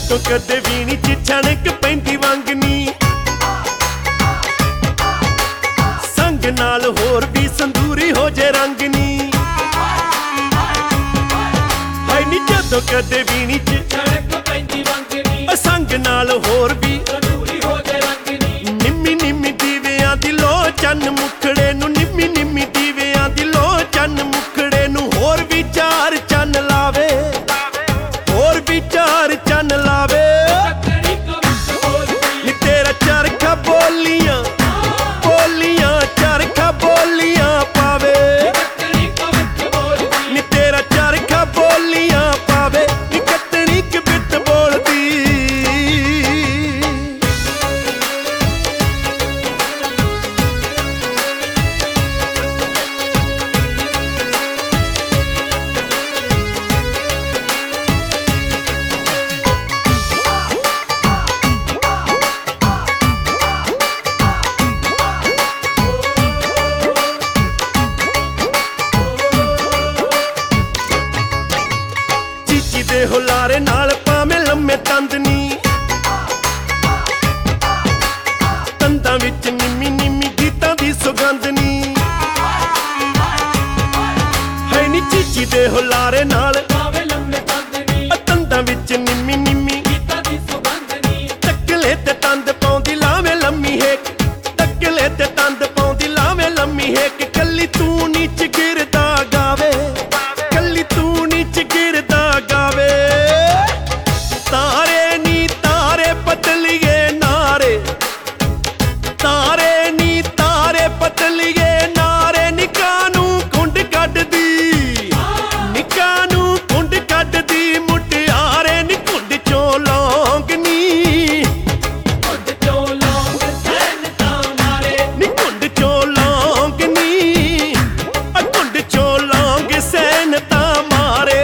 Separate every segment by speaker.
Speaker 1: ਜਦੋਂ ਕਦੇ ਵੀਣੀ ਚ ਛਣਕ ਪੈਂਦੀ ਵੰਗਨੀ ਸੰਗ ਨਾਲ ਹੋਰ ਵੀ ਸੰਦੂਰੀ ਹੋ ਜੇ ਰੰਗਨੀ ਹਾਏ ਨੀ ਜਦੋਂ ਕਦੇ ਵੀਣੀ ਚ
Speaker 2: ਛਣਕ ਪੈਂਦੀ ਵੰਗਨੀ
Speaker 1: ਸੰਗ ਨਾਲ ਹੋਰ ਵੀ
Speaker 2: ਸੰਦੂਰੀ ਹੋ ਜੇ ਰੰਗਨੀ
Speaker 1: ਨਿੰਮੀ ਨਿੰਮੀ ਦੀਵਿਆਂ ਦੀ ਲੋ ਚੰਨ ਮੁਖੜੇ ਨੂੰ ਨਿੰਮੀ ਨਿੰਮੀ ਦੀਵਿਆਂ ਦੀ ਲੋ ਚੰਨ ਮੁਖੜੇ ਨੂੰ ਹੋਰ ਵੀ ਚਾਰ ਚੰਨ ਲਾਵੇ ਹੋਰ ਵੀ ਚਾਰ ਚੰਨ ਲਾਵੇ ਨੀ ਤੇਰਾ ਚਰਖਾ ਬੋਲੀਆਂ ਬੋਲੀਆਂ ਚਰਖਾ ਬੋਲੀਆਂ ਪਾਵੇ ਨੀ ਤੇਰਾ ਚਰਖਾ ਬੋਲੀਆਂ ਪਾਵੇ ਨੀ ਕੱਤਣੀ ਕਿਬਿੱਤ ਬੋਲਦੀ ਦੇ ਹੁਲਾਰੇ ਨਾਲ ਪਾਵੇਂ ਲੰਮੇ ਤੰਦਨੀ ਤੰਦਾਂ ਵਿੱਚ ਨਿੰਮੀ ਨਿੰਮੀ ਗੀਤਾਂ ਦੀ ਸੁਗੰਧਨੀ ਹੈ ਨੀ ਚੀਚੀ ਦੇ ਹੁਲਾਰੇ ਨਾਲ
Speaker 2: ਪਾਵੇ ਲੰਮੇ ਤੰਦਨੀ
Speaker 1: ਤੰਦਾਂ ਵਿੱਚ ਨਿੰਮੀ ਨਿੰਮੀ
Speaker 2: ਗੀਤਾਂ ਦੀ ਸੁਗੰਧਨੀ
Speaker 1: ਤੱਕਲੇ ਤੇ ਤੰਦ ਪਾਉਂਦੀ ਲਾਵੇਂ ਲੰਮੀ ਹੇਕ ਤੱਕਲੇ ਤੇ ਤੰਦ ਪਾਉਂਦੀ ਲਾਵੇਂ ਲੰਮੀ ਹੇਕ ਕੱਲੀ ਤੂੰ ਨੀਚ ਗਿਰਦਾ ਗਾਵੇ ਕੱਲੀ ਤੂੰ ਨੀਚ ਗਿਰਦਾ ਗਾਵੇ ਤਾਰੇ ਨੀ ਤਾਰੇ ਪਤਲੀਏ ਨਾਰੇ ਤਾਰੇ ਨੀ ਤਾਰੇ ਪਤਲੀਏ ਨਾਰੇ ਨਿੱਕਾ ਨੂੰ ਕੁੰਡ ਕੱਢਦੀ ਨਿੱਕਾ ਨੂੰ ਕੁੰਡ ਕੱਢਦੀ ਮੁਟਿਆਰੇ ਨੀ ਕੁੰਡ ਚੋਂ ਲੌਂਗਨੀ
Speaker 2: ਕੁੰਡ ਚੋਂ ਲੌਂਗ ਸੈਨ ਤਾਂ ਮਾਰੇ
Speaker 1: ਨੀ ਕੁੰਡ ਚੋਂ ਲੌਂਗਨੀ ਕੁੰਡ ਚੋਂ ਲੌਂਗ ਸੈਨ ਤਾਂ ਮਾਰੇ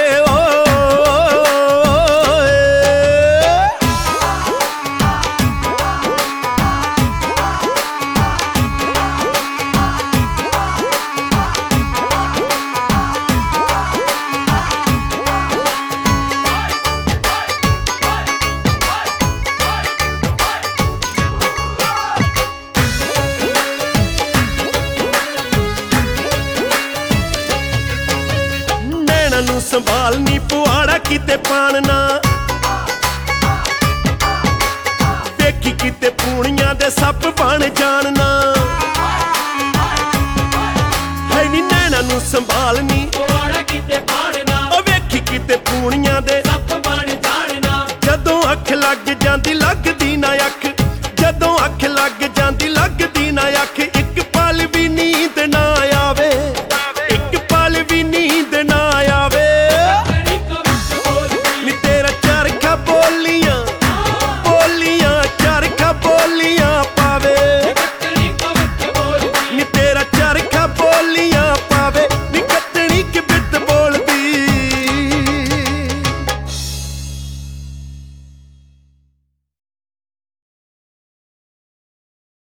Speaker 1: ਨੈਣਾ ਨੂੰ ਸੰਭਾਲ ਨੀ ਪੁਆੜਾ ਕਿਤੇ ਪਾਣਨਾ ਵੇਖੀ ਕਿਤੇ ਪੂਣੀਆਂ ਦੇ ਸੱਪ ਬਣ ਜਾਣਨਾ ਹੈ ਨੀ ਨੈਣਾ ਨੂੰ ਸੰਭਾਲ ਨੀ
Speaker 2: ਪੁਆੜਾ ਕਿਤੇ ਪਾੜਨਾ
Speaker 1: ਉਹ ਵੇਖੀ ਕਿਤੇ ਪੂਣੀਆਂ ਦੇ
Speaker 2: ਸੱਪ ਬਣ ਜਾਣਨਾ
Speaker 1: ਜਦੋਂ ਅੱਖ ਲੱਗ ਜਾਂਦੀ ਲੱਗਦੀ ਨਾ ਅੱਖ ਜਦੋਂ ਅੱਖ